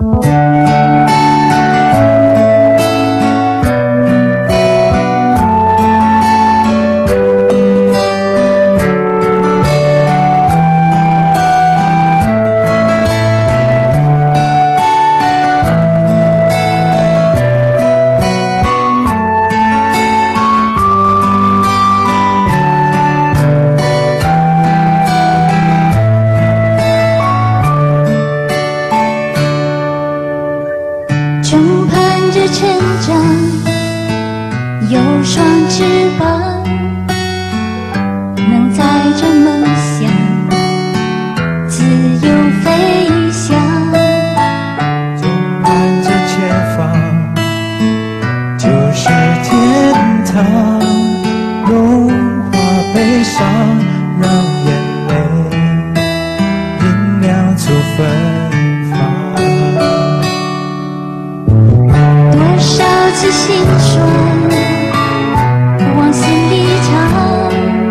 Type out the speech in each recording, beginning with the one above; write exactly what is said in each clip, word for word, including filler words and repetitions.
正盼着成长，有双翅膀，能载着梦想自由飞翔。 正盼着前方，就是天堂，融化悲伤，让眼泪酝酿出芬芳。 多少次心酸往心里藏，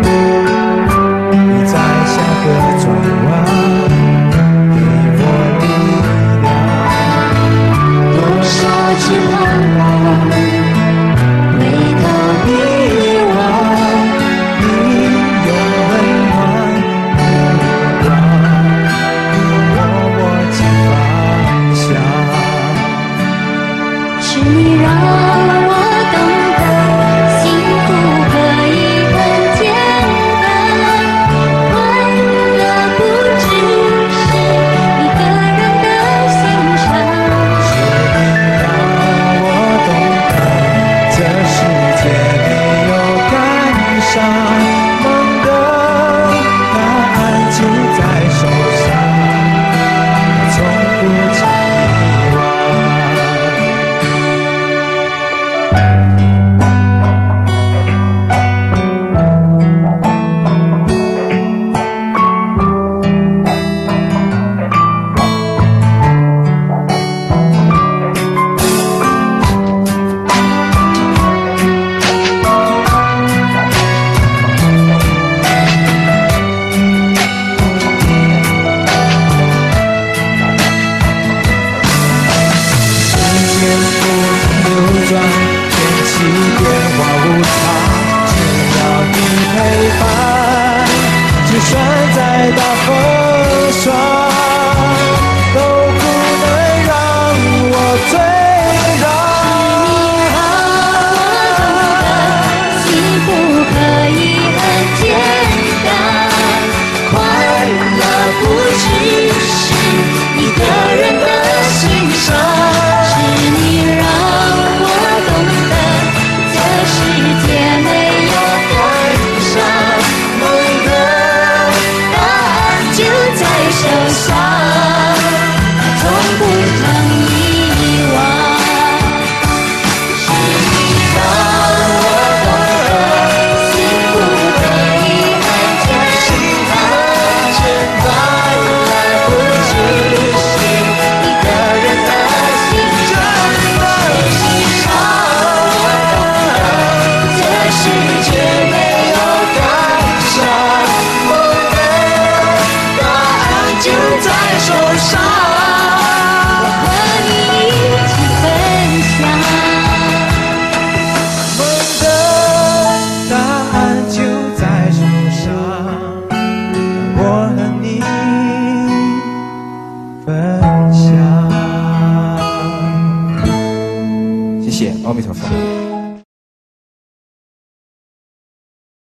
你在下个转弯给我力量， 多少次彷徨回头一望， 你用温暖的光握我紧方向。 是你让我懂得幸福可以很简单，快乐不只是一个人的欣赏。 是你让我懂得这世界没有感伤，梦的答案就在手上，从不曾遗忘。天气变化无常，只要你陪伴，就算再大风霜，都不能让我退让。 幸福可以很简单，快乐不只是一个人的欣赏。是你让我懂得这世界没有感伤，梦的答案就在手上，从不曾遗忘。是你让我懂得幸福可以很简单，快乐不只是一个人的欣赏。世界没有感伤，梦的答案就在手上，我和你一起分享。 梦的答案就在手上，我和你分享。谢谢，阿弥陀佛。